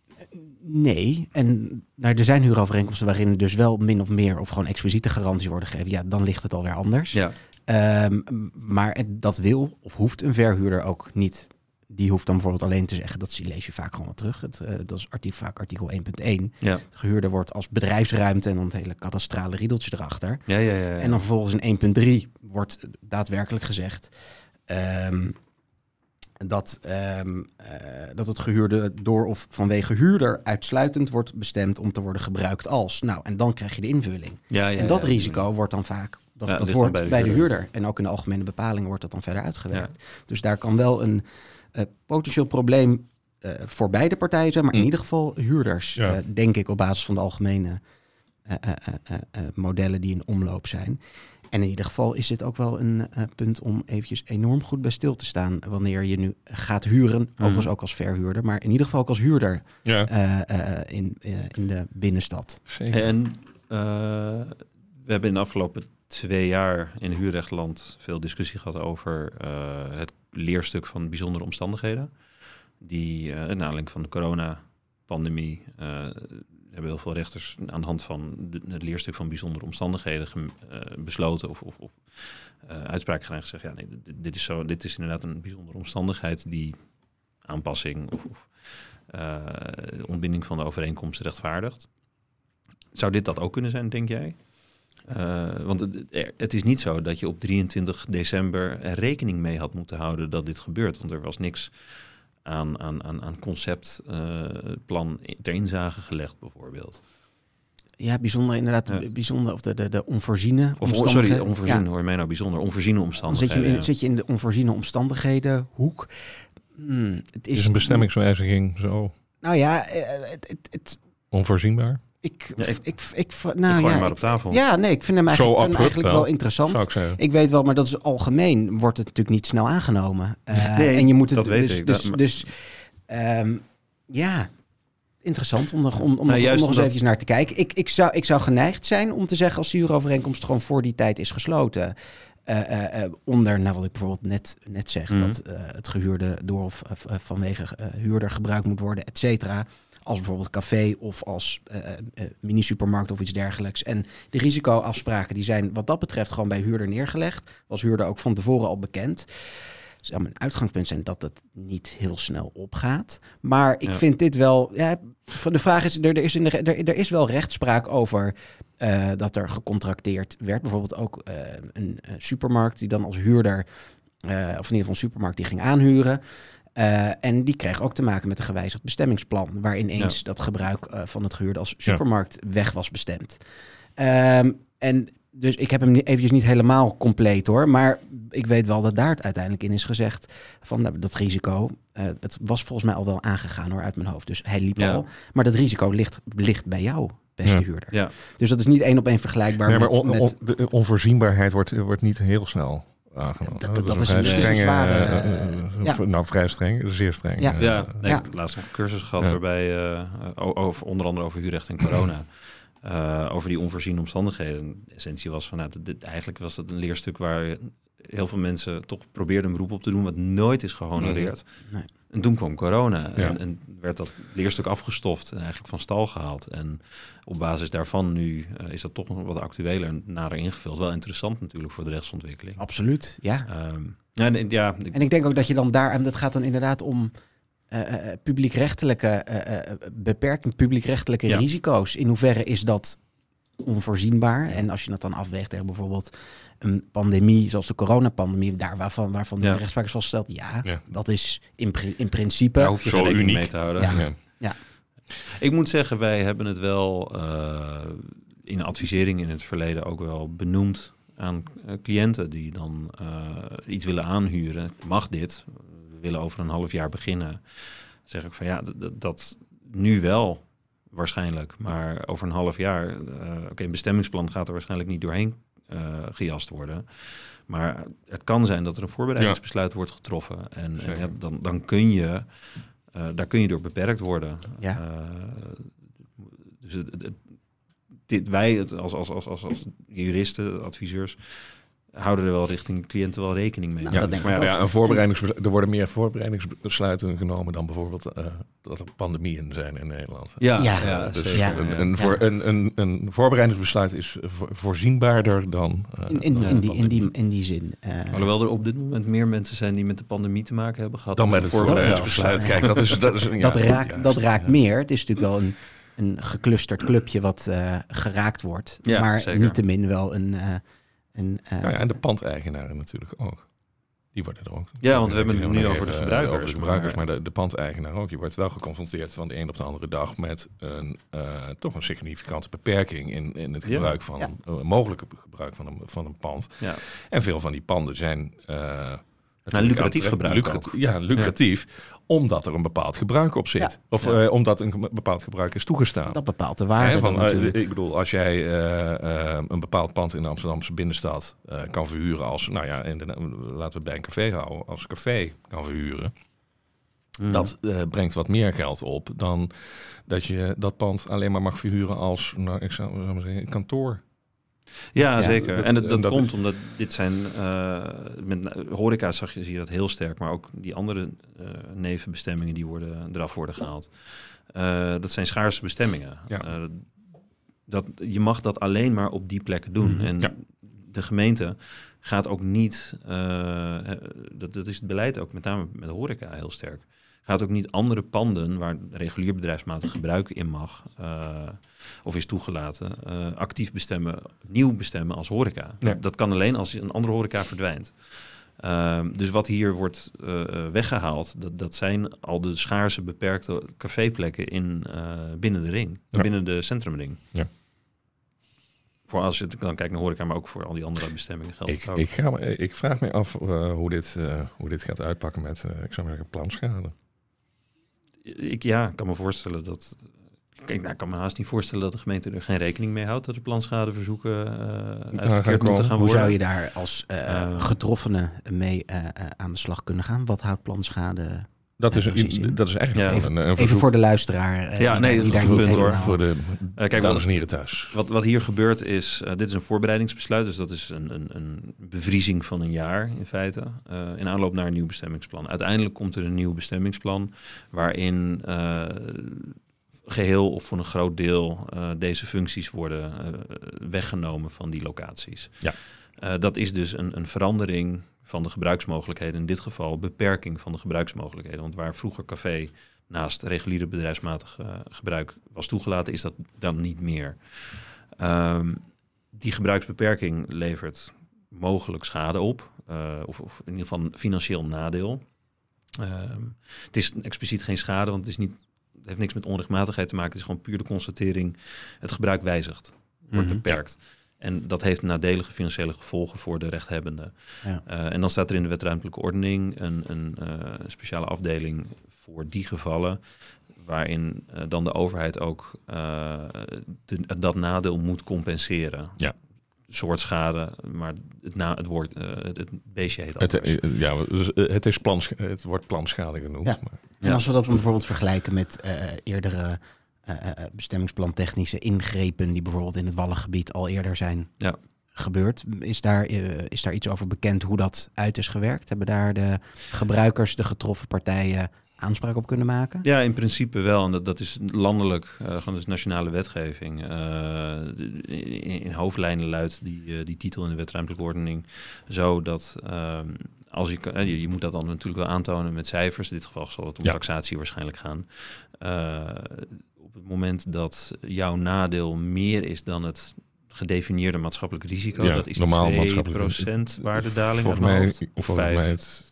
Nee, en nou, er zijn huurovereenkomsten waarin dus wel min of meer of gewoon expliciete garanties worden gegeven. Ja, dan ligt het alweer anders. Ja. Um, maar dat wil of hoeft een verhuurder ook niet. Die hoeft dan bijvoorbeeld alleen te zeggen, dat lees je vaak gewoon wel terug. Het, uh, dat is artikel, vaak artikel één punt één. Ja. De gehuurder wordt als bedrijfsruimte en dan het hele kadastrale riedeltje erachter. Ja, ja, ja, ja. En dan vervolgens in één punt drie wordt daadwerkelijk gezegd Um, Dat, um, uh, dat het gehuurde door of vanwege huurder uitsluitend wordt bestemd om te worden gebruikt als. Nou, en dan krijg je de invulling. Ja, ja, en dat ja, risico ja. wordt dan vaak, dat, ja, dat wordt bij de, bij de huurder. En ook in de algemene bepalingen wordt dat dan verder uitgewerkt. Ja. Dus daar kan wel een uh, potentieel probleem uh, voor beide partijen zijn, maar mm. in ieder geval huurders, ja. uh, denk ik, op basis van de algemene uh, uh, uh, uh, modellen die in omloop zijn. En in ieder geval is dit ook wel een uh, punt om eventjes enorm goed bij stil te staan wanneer je nu gaat huren, mm. overigens ook als verhuurder, maar in ieder geval ook als huurder ja. uh, uh, in, uh, in de binnenstad. Zeker. En uh, we hebben in de afgelopen twee jaar in huurrechtland veel discussie gehad over uh, het leerstuk van bijzondere omstandigheden. Die uh, naar aanleiding van de coronapandemie uh, hebben heel veel rechters aan de hand van de, het leerstuk van bijzondere omstandigheden ge, uh, besloten of, of, of uh, uitspraak gedaan en gezegd, ja, nee, dit, dit, is zo, dit is inderdaad een bijzondere omstandigheid die aanpassing of, of uh, ontbinding van de overeenkomst rechtvaardigt. Zou dit dat ook kunnen zijn, denk jij? Uh, want het, het is niet zo dat je op drieëntwintig december er rekening mee had moeten houden dat dit gebeurt, want er was niks aan, aan, aan, aan conceptplan uh, ter inzage gelegd, bijvoorbeeld. Ja, bijzonder inderdaad, ja. bijzonder, of de, de, de onvoorziene of, Sorry, onvoorziene, ja. hoor mij nou bijzonder, onvoorziene omstandigheden. Dan zit je, in, zit je in de onvoorziene omstandigheden hoek. Hmm, het is, het is een bestemmingswijziging, zo. Nou ja, het... het, het Onvoorzienbaar? Ik, ja, ik, ik, ik, nou, ik ja, maar op tafel. Ja, nee, ik vind hem eigenlijk, vind hem eigenlijk wel interessant. Ik, ik weet wel, maar dat is algemeen, wordt het natuurlijk niet snel aangenomen. Uh, nee, en je moet het, dat weet dus, ik. Dus, dat, dus um, ja, interessant om, nog, om, om, nou, om nog eens dat... even naar te kijken. Ik, ik, zou, ik zou geneigd zijn om te zeggen, als de huurovereenkomst gewoon voor die tijd is gesloten, Uh, uh, uh, onder, nou wat ik bijvoorbeeld net, net zeg, mm. dat uh, het gehuurde door of uh, vanwege uh, huurder gebruikt moet worden, et cetera. Als bijvoorbeeld café of als uh, uh, mini-supermarkt of iets dergelijks. En de risicoafspraken die zijn wat dat betreft gewoon bij huurder neergelegd. Was huurder ook van tevoren al bekend. Zou mijn uitgangspunt zijn dat het niet heel snel opgaat. Maar ik ja. vind dit wel... Ja, de vraag is, er, er, is in de, er, er is wel rechtspraak over uh, dat er gecontracteerd werd. Bijvoorbeeld ook uh, een uh, supermarkt die dan als huurder... Uh, of in ieder geval een supermarkt die ging aanhuren. Uh, en die kreeg ook te maken met een gewijzigd bestemmingsplan, waar ineens ja. dat gebruik uh, van het gehuurde als supermarkt ja. weg was bestemd. Um, en dus ik heb hem eventjes niet helemaal compleet hoor, maar ik weet wel dat daar het uiteindelijk in is gezegd van nou, dat risico, uh, het was volgens mij al wel aangegaan hoor uit mijn hoofd. Dus hij liep ja. al, maar dat risico ligt, ligt bij jou, beste ja. huurder. Ja. Dus dat is niet één op één vergelijkbaar nee, met... Maar on, on, met... de onvoorzienbaarheid wordt, wordt niet heel snel aangenomen. Dat, dat, dat is is een, strenge, zware... Uh, uh, ja. Nou, vrij streng, zeer streng. Ja, uh, ja nee, ja. ik heb laatst nog een cursus gehad ja. waarbij, uh, over, onder andere over huurrecht en corona... Uh, over die onvoorziene omstandigheden. De essentie was van, nou, dit, dit, eigenlijk was dat een leerstuk waar heel veel mensen toch probeerden een beroep op te doen, wat nooit is gehonoreerd. Nee. En toen kwam corona ja. en, en werd dat leerstuk afgestoft en eigenlijk van stal gehaald. En op basis daarvan nu uh, is dat toch nog wat actueler en nader ingevuld. Wel interessant natuurlijk voor de rechtsontwikkeling. Absoluut, ja. Um, ja, en, ja ik, en ik denk ook dat je dan daar, en dat gaat dan inderdaad om Uh, uh, publiekrechtelijke uh, uh, beperking, publiekrechtelijke ja. risico's. In hoeverre is dat onvoorzienbaar? En als je dat dan afweegt tegen bijvoorbeeld een pandemie, zoals de coronapandemie, daar waarvan, waarvan ja. de rechtspraak is vastgesteld, ja, ja, dat is in, pri- in principe... Daar hoef je zo rekening uniek mee te houden. Ja. Ja. Ja. Ik moet zeggen, wij hebben het wel uh, in de advisering in het verleden ook wel benoemd aan uh, cliënten die dan uh, iets willen aanhuren. Mag dit? We willen over een half jaar beginnen. Dan zeg ik van ja, d- d- dat nu wel waarschijnlijk. Maar over een half jaar, uh, oké, okay, een bestemmingsplan gaat er waarschijnlijk niet doorheen uh, gejast worden. Maar het kan zijn dat er een voorbereidingsbesluit ja. wordt getroffen. En, en ja, dan, dan kun je, uh, daar kun je door beperkt worden. Ja. Uh, dus het, het, dit, wij het als, als, als, als, als juristen, adviseurs, houden er wel richting cliënten wel rekening mee. Nou, ja, dat denk maar ik ja, ook. een voorbereidingsbesluit, er worden meer voorbereidingsbesluiten genomen dan bijvoorbeeld uh, dat er pandemieën zijn in Nederland. Ja, ja, ja, dus zeker. ja. Een, een, voor, een, een, een voorbereidingsbesluit is vo- voorzienbaarder dan... Uh, in, in, dan in, die, in, die, in die zin. Uh, Alhoewel er op dit moment meer mensen zijn die met de pandemie te maken hebben gehad. Dan met het voorbereidingsbesluit. Kijk, dat is... Dat, is, ja, dat raakt, juist, dat raakt ja. meer. Het is natuurlijk wel een, een geclusterd clubje wat uh, geraakt wordt. Ja, maar zeker. niettemin wel een... Uh, een uh, Nou ja, en de pandeigenaren natuurlijk ook. Die worden er ook. Ja, want we hebben het nu even, over de gebruikers. Over de gebruikers, maar de, de pandeigenaar ook. Je wordt wel geconfronteerd van de een op de andere dag met een uh, toch een significante beperking in, in het gebruik ja. van Ja. een uh, mogelijke gebruik van een, van een pand. Ja. En veel van die panden zijn uh, Nou, lucratief gebruik lucratief, Ja, lucratief, ja. omdat er een bepaald gebruik op zit. Ja. Of Ja. uh, omdat een bepaald gebruik is toegestaan. dat bepaalt de waarde. Hè, van, dan natuurlijk. uh, ik bedoel, als jij uh, uh, een bepaald pand in de Amsterdamse binnenstad uh, kan verhuren als, nou ja, in de, laten we het bij een café houden, als café kan verhuren, mm. dat uh, brengt wat meer geld op dan dat je dat pand alleen maar mag verhuren als, nou, ik zou, zou maar zeggen, kantoor. Ja, Ja, zeker. dat- en dat, dat, en dat komt is- omdat dit zijn... Uh, met horeca zag je, zie je dat heel sterk. Maar ook die andere uh, nevenbestemmingen die worden, eraf worden gehaald. Uh, dat zijn schaarse bestemmingen. Ja. Uh, dat, je mag dat alleen maar op die plekken doen. Mhm. En Ja. de gemeente gaat ook niet... Uh, dat, dat is het beleid ook met name met de horeca heel sterk. Gaat ook niet andere panden waar regulier bedrijfsmatig gebruik in mag... Uh, of is toegelaten, uh, actief bestemmen, nieuw bestemmen als horeca. Nee. Dat kan alleen als een andere horeca verdwijnt. Uh, dus wat hier wordt uh, weggehaald, dat, dat zijn al de schaarse beperkte caféplekken in, uh, binnen de ring, Ja. binnen de centrumring. Ja. Voor als je dan kijkt naar horeca, maar ook voor al die andere bestemmingen geldt Ik, het ook. ik, ga, me- ik vraag me af uh, hoe, dit, uh, hoe dit gaat uitpakken met, uh, ik zou maar zeggen, planschade. Ik, ja, ik kan me voorstellen dat... Kijk, nou, ik kan me haast niet voorstellen dat de gemeente er geen rekening mee houdt... dat er planschadeverzoeken uh, uitgekeerd komen. moeten gaan Hoe worden. zou je daar als uh, Uh, getroffene mee uh, uh, aan de slag kunnen gaan? Wat houdt planschade? Dat is, Ja, precies, een, ja. dat is eigenlijk Ja. gewoon een, een Even verzoek voor de luisteraar. Uh, Ja, die, nee, daar- die dat daar is niet een punt, hoor. helemaal- voor de Uh, kijk, dames wat, en heren thuis. wat, wat hier gebeurt is, uh, dit is een voorbereidingsbesluit, dus dat is een, een, een bevriezing van een jaar in feite, uh, in aanloop naar een nieuw bestemmingsplan. Uiteindelijk komt er een nieuw bestemmingsplan waarin uh, geheel of voor een groot deel uh, deze functies worden uh, weggenomen van die locaties. Ja. Uh, dat is dus een, een verandering van de gebruiksmogelijkheden, in dit geval beperking van de gebruiksmogelijkheden. Want waar vroeger café naast reguliere bedrijfsmatig uh, gebruik was toegelaten, is dat dan niet meer. Um, die gebruiksbeperking levert mogelijk schade op, uh, of, of in ieder geval een financieel nadeel. Um, het is expliciet geen schade, want het, is niet, het heeft niks met onrechtmatigheid te maken. Het is gewoon puur de constatering, het gebruik wijzigt, wordt Mhm. beperkt. En dat heeft nadelige financiële gevolgen voor de rechthebbende. Ja. Uh, en dan staat er in de wet ruimtelijke ordening een, een uh, speciale afdeling voor die gevallen, waarin uh, dan de overheid ook uh, de, dat nadeel moet compenseren. Ja. Soort schade, maar het, na, het, woord, uh, het, het beestje heet Het, anders. uh, ja, dus, uh, het, is plans, het wordt planschade genoemd. Ja. Maar, En Ja. als we dat dan bijvoorbeeld vergelijken met uh, eerdere uh, bestemmingsplan-technische ingrepen die bijvoorbeeld in het Wallengebied al eerder zijn Ja. gebeurd, is daar, uh, is daar iets over bekend hoe dat uit is gewerkt? Hebben daar de gebruikers, de getroffen partijen aanspraak op kunnen maken? Ja, in principe wel. En dat, dat is landelijk, uh, gewoon dus nationale wetgeving. Uh, in, in hoofdlijnen luidt die, uh, die titel in de wet ruimtelijke ordening zo dat uh, als je, uh, je, je moet dat dan natuurlijk wel aantonen met cijfers. In dit geval zal het om Ja. taxatie waarschijnlijk gaan. Uh, op het moment dat jouw nadeel meer is dan het gedefinieerde maatschappelijk risico, Ja, dat is normaal twee maatschappelijk procent waardedaling. Volgens uit mijn mij, hoofd. Of volgens vijf. mij het...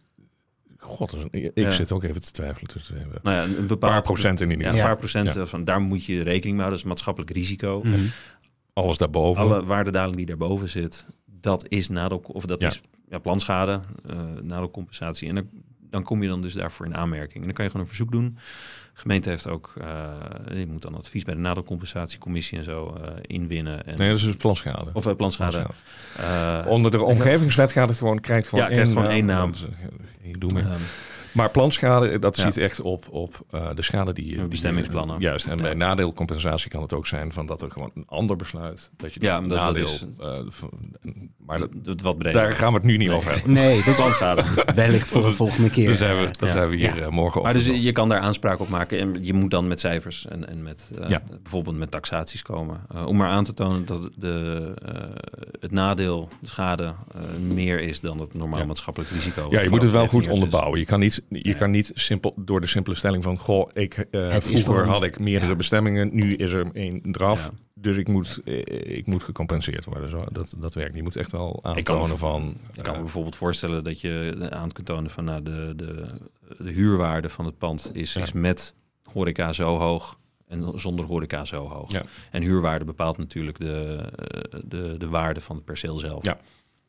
God, dat is een- ik Ja. zit ook even te twijfelen. Tussen, uh, Nou ja, een een bepaald paar procent in ieder Ja, geval. een paar procent Ja. van daar moet je rekening mee houden. Dat is maatschappelijk risico. Mhm. Alles daarboven. Alle waardedaling die daarboven zit, dat is nadeel of dat Ja. is ja, planschade, uh, nadelcompensatie. En dan, dan kom je dan dus daarvoor in aanmerking. En dan kan je gewoon een verzoek doen. De gemeente heeft ook, uh, je moet dan advies bij de nadelcompensatiecommissie en zo uh, inwinnen. En, Nee, dat is dus planschade. of uh, planschade. Planschade. Uh, Onder de omgevingswet gaat het gewoon, krijgt gewoon Ja, krijgt één gewoon één naam. dat is- Ik doe mee. um, Maar planschade, dat Ja. ziet echt op, op uh, de schade die je... Ja, die- bestemmingsplannen. Juist, en bij Ja. nadeelcompensatie kan het ook zijn van dat er gewoon een ander besluit. Dat je Ja, dat dat- dat nadeel... is- uh, van- maar dat, dat wat breder. daar gaan we het nu niet Nee. over hebben. Nee, dat is planschade. wellicht voor een volgende keer. Daar zijn we, Uh, dat ja. zijn we hier Ja. uh, morgen Maar over. dus je kan daar aanspraak op maken en je moet dan met cijfers en, en met uh, Ja. bijvoorbeeld met taxaties komen. Uh, om maar aan te tonen dat de, uh, het nadeel, de schade, uh, meer is dan het normaal Ja. maatschappelijk risico. Ja, je moet het wel goed gedefinieerd is. onderbouwen. Je kan niet, je Nee. kan niet simpel door de simpele stelling van... Goh, ik, uh, Het is vroeger gewoon- had ik meerdere ja. bestemmingen, nu is er één eraf. Ja. Dus ik moet, uh, ik moet gecompenseerd worden. Zo, dat, dat werkt. Je moet echt wel Ik kan, aantonen me, van... ik kan me uh, bijvoorbeeld voorstellen dat je aan kunt tonen van nou, de, de, de huurwaarde van het pand is, Ja. is met horeca zo hoog en zonder horeca zo hoog. Ja. En huurwaarde bepaalt natuurlijk de, uh, de, de waarde van het perceel zelf. Ja.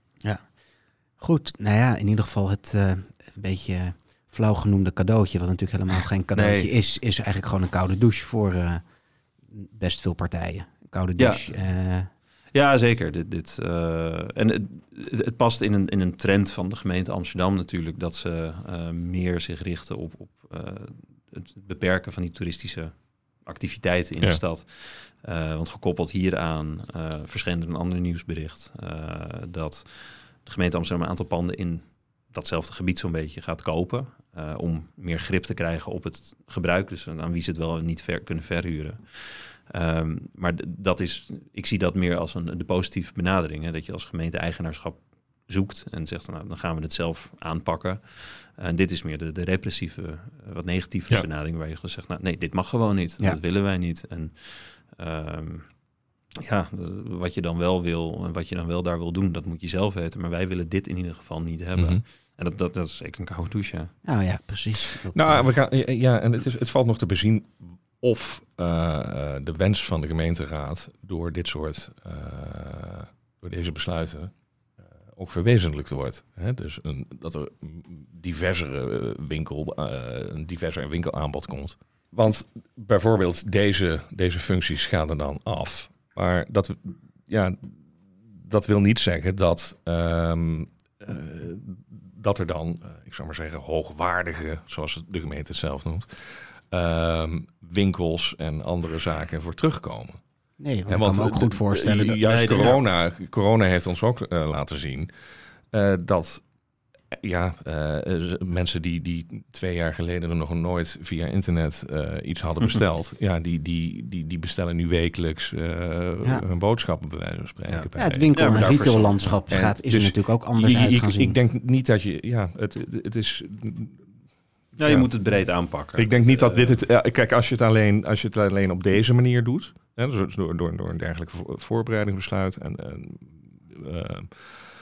Goed, nou ja, in ieder geval het uh, een beetje flauw genoemde cadeautje, wat natuurlijk helemaal geen cadeautje Nee. is, is eigenlijk gewoon een koude douche voor uh, best veel partijen. Een koude Ja. douche. Uh, Ja, zeker. Dit, dit, uh, en het, het past in een, in een trend van de gemeente Amsterdam natuurlijk, dat ze uh, meer zich richten op, op uh, het beperken van die toeristische activiteiten in Ja. de stad. Uh, want gekoppeld hieraan uh, verscheen er een ander nieuwsbericht uh, dat de gemeente Amsterdam een aantal panden in datzelfde gebied zo'n beetje gaat kopen. Uh, om meer grip te krijgen op het gebruik. Dus aan wie ze het wel en niet ver, kunnen verhuren. Um, maar d- dat is, ik zie dat meer als een de positieve benadering. Hè, dat je als gemeente eigenaarschap zoekt en zegt, nou, dan gaan we het zelf aanpakken. En dit is meer de, de repressieve, uh, wat negatieve Ja. benadering, waar je gewoon zegt, nou nee, dit mag gewoon niet. Ja. Dat willen wij niet. En um, ja, uh, wat je dan wel wil en wat je dan wel daar wil doen, dat moet je zelf weten. Maar wij willen dit in ieder geval niet hebben. Mhm. En dat, dat, dat is zeker een koude douche. Ja. nou ja, precies. Dat, Nou, uh, we gaan, ja, en het, is, het valt nog te bezien of uh, de wens van de gemeenteraad door dit soort, uh, door deze besluiten uh, ook verwezenlijkt wordt. Hè? Dus een, dat er diversere winkel, uh, een diverser winkelaanbod komt. Want bijvoorbeeld deze, deze functies gaan er dan af. Maar dat, ja, dat wil niet zeggen dat, um, uh, dat er dan, uh, ik zou maar zeggen, hoogwaardige, zoals de gemeente het zelf noemt, um, winkels en andere zaken voor terugkomen. nee, want Ja, ik kan me ook goed voorstellen. Dat, Juist Nee, corona, corona heeft ons ook uh, laten zien uh, dat ja, uh, mensen die, die twee jaar geleden nog nooit via internet uh, iets hadden besteld, ja, die, die, die, die bestellen nu wekelijks uh, Ja. hun boodschappen bij wijze van spreken. Ja. bij- ja, het winkel- Ja, maar en daarvoor- retaillandschap En gaat, is dus er natuurlijk ook anders Je- uit je- gaan ik, zien. ik denk niet dat je, ja, het, het is. Ja, je Ja. moet het breed aanpakken. Ik denk niet dat Uh, dit het. Ja, kijk, als je het alleen, als je het alleen op deze manier doet, hè, dus door, door, door een dergelijk vo- voorbereidingsbesluit en, en uh,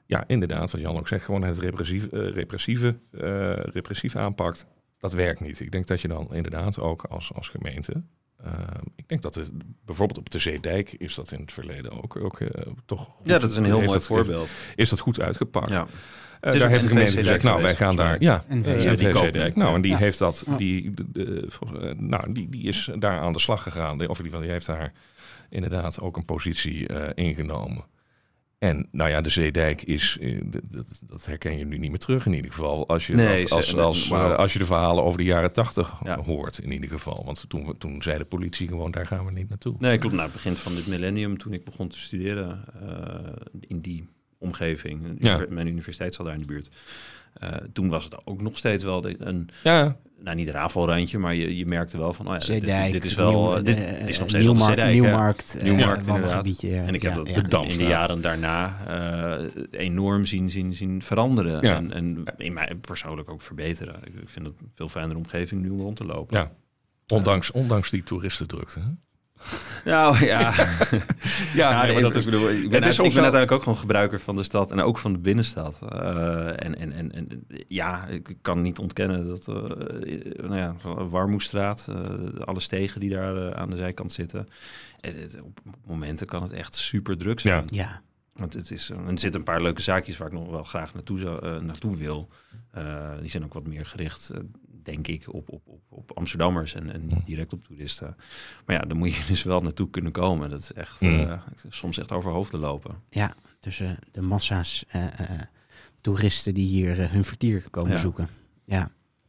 ja, inderdaad, wat Jan ook zegt, gewoon het repressief, uh, repressieve, uh, repressief aanpakt. Dat werkt niet. Ik denk dat je dan inderdaad ook als, als gemeente... Uh, ik denk dat het, bijvoorbeeld op de Zeedijk is dat in het verleden ook, ook uh, toch... Goed, ja, dat is een heel mooi dat, voorbeeld. Heeft, is dat goed uitgepakt. Ja. Uh, daar heeft de gemeente gezegd, nou, wij gaan daar... Ja, en uh, ja, die Zeedijk. Nou, en die ja. heeft dat... Ja. Die, de, de, uh, nou, die, die is daar aan de slag gegaan. Of in ieder geval, die heeft daar inderdaad ook een positie uh, ingenomen. En nou ja, de Zeedijk is, dat, dat herken je nu niet meer terug in ieder geval. Als je, nee, als, als, ze, als, wow. uh, als je de verhalen over de jaren tachtig ja. hoort in ieder geval. Want toen, toen zei de politie gewoon, daar gaan we niet naartoe. Nee, klopt. Nou, het begin van dit millennium, toen ik begon te studeren uh, in die omgeving. Ja. Mijn universiteit zat daar in de buurt. Uh, toen was het ook nog steeds wel een... Ja. Nou, niet een rafelrandje, maar je, je merkte wel van... Oh ja, Zeedijk, dit, dit is wel... Nieuw, dit, uh, dit is nog steeds Nieuwmarkt, wel de Zeedijk. Nieuwmarkt, uh, Nieuwmarkt, uh, inderdaad. Ja. En ik heb ja, dat ja. in de Damstraat. jaren daarna uh, enorm zien, zien, zien veranderen. Ja. En, en in mij persoonlijk ook verbeteren. Ik, ik vind het een veel fijnere omgeving nu om rond te lopen. Ja. Ondanks, ondanks die toeristendrukte. Hè? Nou ja, Ja, ja, nee, nee, maar dat ik, is, bedoel, ik ben, het uit, is ik soms ben wel- uiteindelijk ook gewoon gebruiker van de stad en ook van de binnenstad. Uh, en, en, en, en ja, ik kan niet ontkennen dat uh, nou ja, Warmoestraat, uh, alle stegen die daar uh, aan de zijkant zitten, het, het, op momenten kan het echt super druk zijn. Ja. Ja, Want het is, uh, er zitten een paar leuke zaakjes waar ik nog wel graag naartoe, zou, uh, naartoe wil. Uh, die zijn ook wat meer gericht, uh, denk ik, op, op, op, op Amsterdammers en, en niet direct op toeristen. Maar ja, dan moet je dus wel naartoe kunnen komen. Dat is echt uh, Mm. soms echt over hoofden lopen. ja, tussen de massa's uh, uh, toeristen die hier uh, hun vertier komen Ja. zoeken. Ja,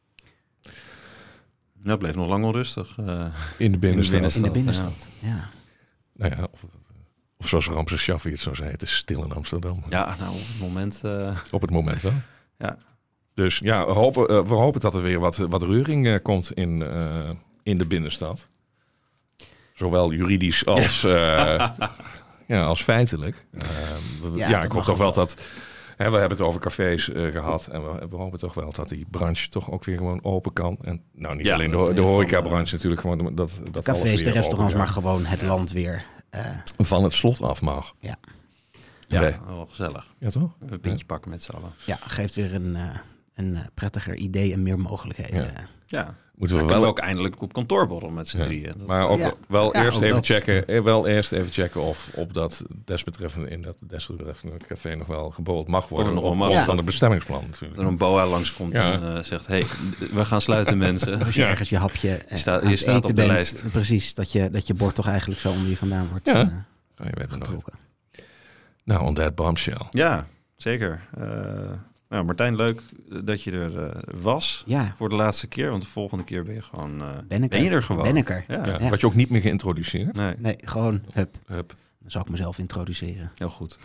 Nou, het bleef nog lang onrustig. Uh, in de binnenstad. binnenstad. in de ja. binnenstad. Ja. Nou ja, of, of zoals Ramses Shaffi het zo zei, het is stil in Amsterdam. ja, nou, op het moment... Uh, Op het moment wel. Ja. Dus ja, we hopen, uh, we hopen dat er weer wat, wat reuring uh, komt in, uh, in de binnenstad. Zowel juridisch als, uh, ja, als feitelijk. Uh, we, Ja, ja, dat ik hoop mag toch ook wel wel. dat... Hè, we hebben het over cafés uh, gehad. En we, we hopen toch wel dat die branche toch ook weer gewoon open kan. En nou, niet Ja, alleen dat de, is de in ieder horecabranche natuurlijk. Gewoon dat, dat De alles cafés, weer de restaurants, open maar kan. gewoon het land weer. Uh, Van het slot af mag. Ja. ja, Nee. wel gezellig. Ja, toch? Even een pintje pakken met z'n allen. ja, geeft weer een, uh, een uh, prettiger idee en meer mogelijkheden. Ja. Ja, Moeten we we wel wel ook eindelijk op kantoor borrelen met z'n Ja. drieën. Dat, Maar ook Ja. wel, Ja, eerst ook even dat. checken, eh, wel eerst even checken of op dat desbetreffende, in dat desbetreffende café nog wel gebold mag worden. Of het nog Of wel of mag. van Ja. het bestemmingsplan dat natuurlijk. er een boa langskomt Ja. en uh, zegt... hey, we gaan sluiten, mensen. Als je Ja. ergens je hapje uh, Je staat- aan je het staat eten op de bent, lijst. precies, dat je, dat je bord toch eigenlijk zo onder je vandaan wordt Ja. uh, Oh, je weet het nooit. getrokken. Nou, on that bombshell. Ja, zeker. Uh, nou, Martijn, leuk dat je er uh, was Ja, voor de laatste keer. Want de volgende keer ben je gewoon... Uh, ben ik ben je er gewoon. Ben ik er. Ja. Ja, Ja. Wat je ook niet meer geïntroduceerd. Nee, Nee, gewoon, hup, Hup. dan zal ik mezelf introduceren. heel goed.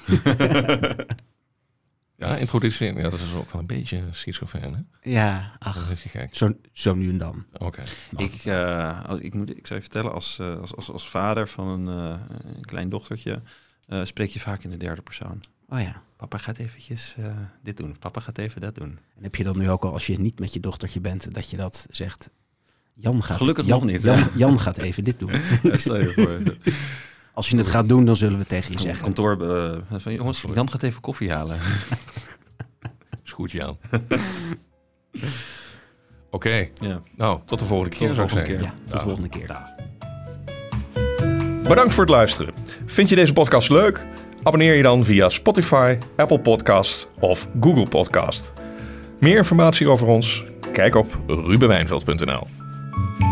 Ja, introduceren. Ja, dat is ook wel een beetje schizofreen, hè? Ja, ach, Dat is je gek. zo, zo nu en dan. Oké. Ik, uh, als, ik, moet, ik zou je vertellen, als, uh, als, als, als vader van een, uh, een klein dochtertje... Uh, spreek je vaak in de derde persoon. Oh ja. Papa gaat eventjes uh, dit doen. Papa gaat even dat doen. En heb je dan nu ook al, als je niet met je dochtertje bent, dat je dat zegt... Jan gaat, Gelukkig Jan, nog niet, Jan, hè? Jan gaat even dit doen. Ja, stel je voor. Als je het gaat doen, dan zullen we tegen je Op zeggen. kantoor uh, van jongens, Jan gaat even koffie halen. Is goed, Jan. Oké. Okay. Ja. Nou, tot de volgende keer, Tot de zou ik volgende zeggen. Ja, tot de volgende keer. Dag. Bedankt voor het luisteren. Vind je deze podcast leuk? Abonneer je dan via Spotify, Apple Podcasts of Google Podcast. Meer informatie over ons? Kijk op rubenwijnveld punt n l.